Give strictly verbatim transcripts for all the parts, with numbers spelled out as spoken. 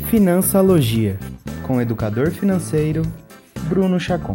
Financialogia, com o educador financeiro Bruno Chacon.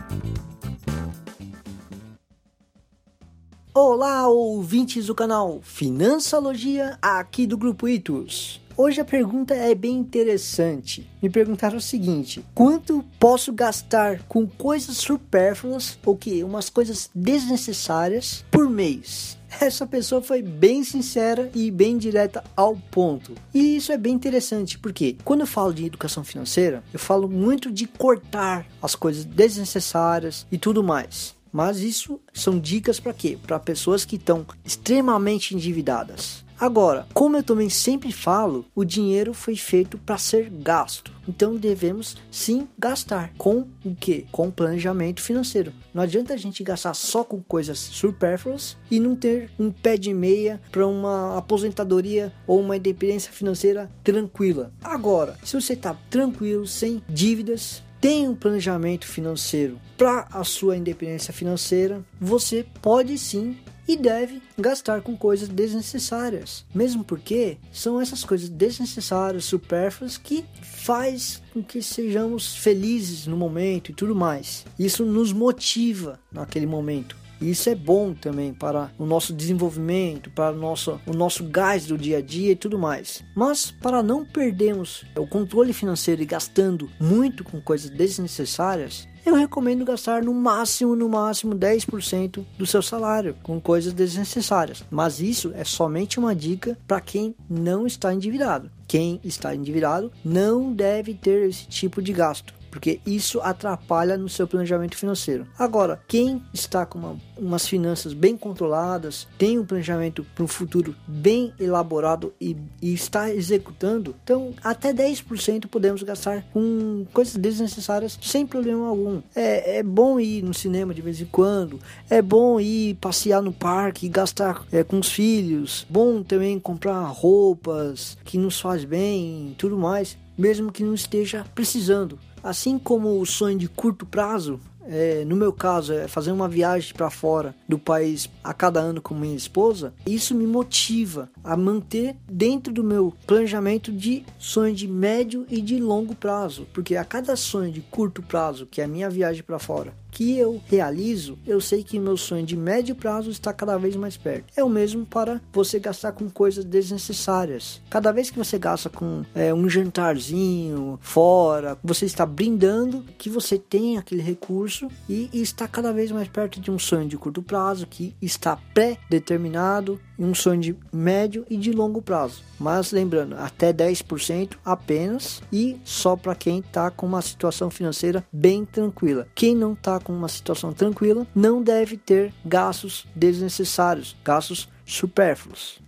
Olá, ouvintes do canal Financialogia, aqui do Grupo Itus. Hoje a pergunta é bem interessante. Me perguntaram o seguinte: quanto posso gastar com coisas supérfluas, ou que umas coisas desnecessárias, por mês? Essa pessoa foi bem sincera e bem direta ao ponto. E isso é bem interessante, porque quando eu falo de educação financeira, eu falo muito de cortar as coisas desnecessárias e tudo mais. Mas isso são dicas para quê? Para pessoas que estão extremamente endividadas. Agora, como eu também sempre falo, o dinheiro foi feito para ser gasto. Então devemos sim gastar. Com o quê? Com planejamento financeiro. Não adianta a gente gastar só com coisas supérfluas e não ter um pé de meia para uma aposentadoria ou uma independência financeira tranquila. Agora, se você está tranquilo, sem dívidas, tem um planejamento financeiro para a sua independência financeira, você pode sim e deve gastar com coisas desnecessárias, mesmo porque são essas coisas desnecessárias, supérfluas, que faz com que sejamos felizes no momento e tudo mais. Isso nos motiva naquele momento. E isso é bom também para o nosso desenvolvimento, para o nosso, o nosso gás do dia a dia e tudo mais. Mas para não perdermos o controle financeiro e gastando muito com coisas desnecessárias, eu recomendo gastar no máximo, no máximo dez por cento do seu salário com coisas desnecessárias. Mas isso é somente uma dica para quem não está endividado. Quem está endividado não deve ter esse tipo de gasto, porque isso atrapalha no seu planejamento financeiro. Agora, quem está com uma, umas finanças bem controladas, tem um planejamento para um futuro bem elaborado e, e está executando, então até dez por cento podemos gastar com coisas desnecessárias sem problema algum. É, é bom ir no cinema de vez em quando, é bom ir passear no parque e gastar é, com os filhos, bom também comprar roupas que nos faz bem e tudo mais, mesmo que não esteja precisando. Assim como o sonho de curto prazo, é, no meu caso é fazer uma viagem para fora do país a cada ano com minha esposa, isso me motiva a manter dentro do meu planejamento de sonho de médio e de longo prazo, porque a cada sonho de curto prazo, que é a minha viagem para fora, que eu realizo, eu sei que meu sonho de médio prazo está cada vez mais perto. É o mesmo para você gastar com coisas desnecessárias. Cada vez que você gasta com é, um jantarzinho fora, você está brindando que você tem aquele recurso e, e está cada vez mais perto de um sonho de curto prazo que está pré-determinado, e um sonho de médio e de longo prazo. Mas lembrando, até dez por cento apenas, e só para quem está com uma situação financeira bem tranquila. Quem não está com uma situação tranquila não deve ter gastos desnecessários, gastos supérfluos.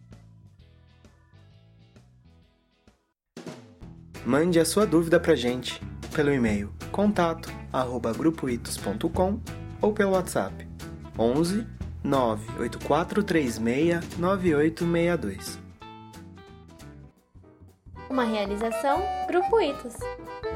Mande a sua dúvida para a gente pelo e-mail contato arroba grupoitos ponto com ou pelo WhatsApp onze nove oito quatro três seis nove oito seis dois. Uma realização Grupo Itus.